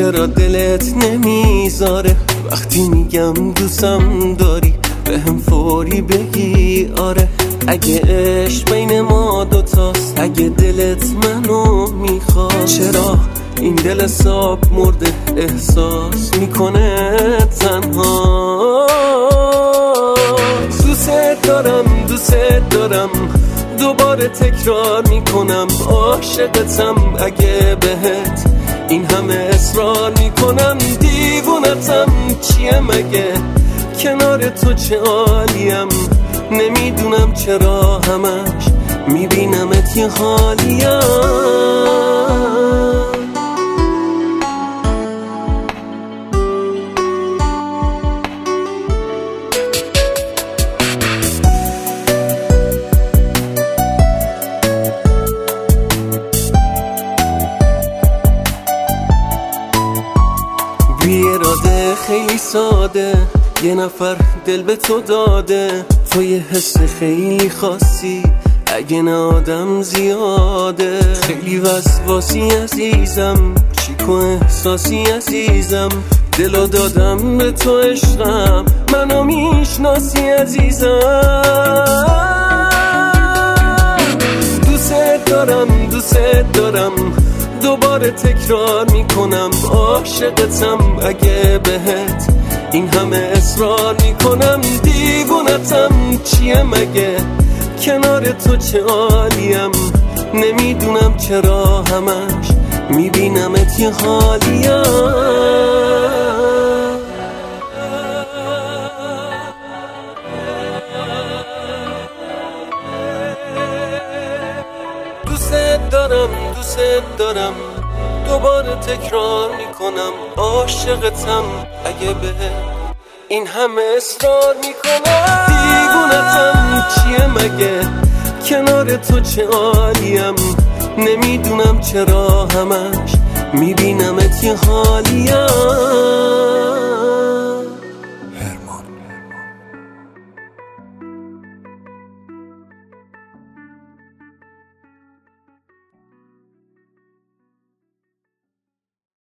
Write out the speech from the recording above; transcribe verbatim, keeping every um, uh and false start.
چرا دلت نمیذاره وقتی میگم دوستم داری به هم فوری بگی آره؟ اگه عشق بین ما دوتاست، اگه دلت منو میخواد، چرا این دل ساب مرده احساس میکنه تنها؟ دوست دارم دوست دارم دوباره تکرار میکنم عاشقتم، اگه بهت این همه اصرار میکنم دیوونتم چیه مگه؟ کنار تو چه عالیم، نمیدونم چرا همش میبینمت یه حالیم. بی اراده خیلی ساده یه نفر دل به تو داده، تو یه حس خیلی خاصی اگه نه آدم زیاده، خیلی وسواسی عزیزم چیکو احساسی عزیزم، دلو دادم به تو عشقم منو میشناسی عزیزم. دوست دارم دوست دارم دوباره تکرار میکنم عاشقتم، اگه بهت این همه اصرار میکنم دیوونتم چیه مگه؟ کنار تو چه عالیم، نمیدونم چرا همش میبینمت یه حالیم. دوست دارم دوست دارم دوباره تکرار میکنم عاشقتم، اگه به این همه اصرار میکنم دیوونتم چیه مگه؟ کنار تو چه عالیم، نمیدونم چرا همش میبینمت یه حالیم.